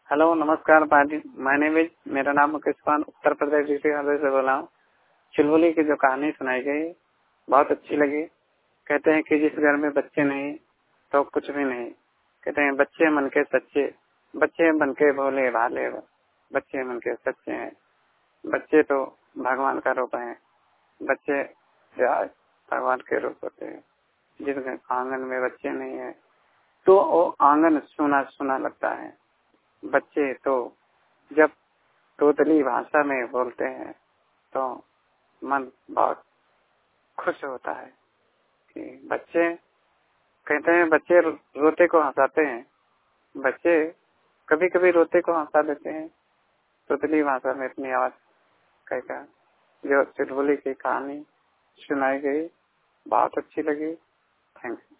Hello, नमस्कार पाजी। मेरा नाम मुकेश पान, उत्तर प्रदेश डिस्ट्रिक्ट हरदोई से बोला हूँ। चुलबुली की जो कहानी सुनाई गई बहुत अच्छी लगी। कहते हैं कि जिस घर में बच्चे नहीं तो कुछ भी नहीं। कहते हैं बच्चे मन के सच्चे, बच्चे मन के भोले भाले, बच्चे मन के सच्चे हैं। बच्चे तो भगवान का रूप है। बच्चे भगवान के रूप होते हैं। जिस आंगन में बच्चे नहीं है तो वो आंगन सुना सुना लगता है। बच्चे तो जब तोतली भाषा में बोलते हैं तो मन बहुत खुश होता है कि बच्चे, कहते हैं बच्चे रोते को हंसाते हैं। बच्चे कभी कभी रोते को हंसा देते हैं। तोतली भाषा में अपनी आवाज कहकर जो चुलबुली की कहानी सुनाई गई बहुत अच्छी लगी। Thank you.